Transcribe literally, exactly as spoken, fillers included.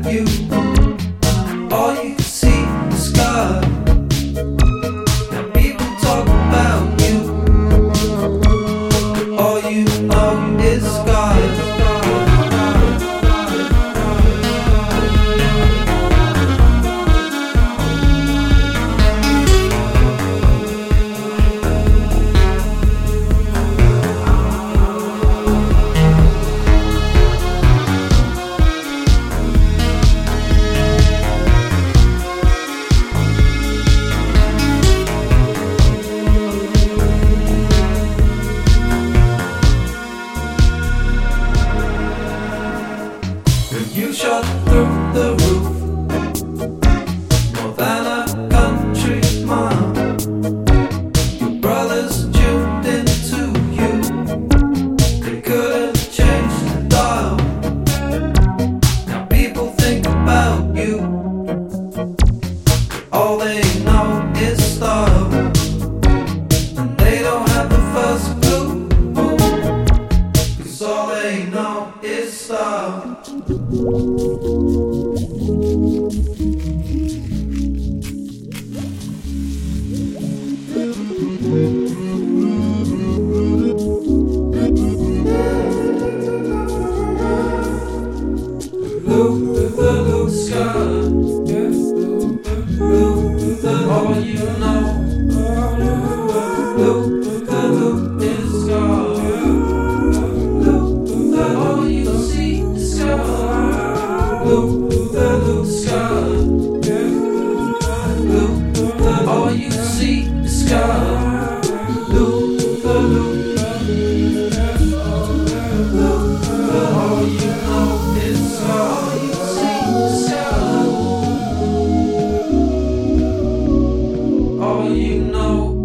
you. All you can see is sky. Now people talk about you. All you know is sky. You shot through the roof, more than a country mile. Your brothers tuned into you, they couldn't change the dial. Now people think about you, all they know is style, and they don't have the first clue, 'cause all they know is style. Look at the blue sky. Look at the all you know. Look at the blue is sky. Look at the all you see is sky. Look at the blue sky. Look at the all you see is sky. Look at the blue. Look at the all you know is sky. All you know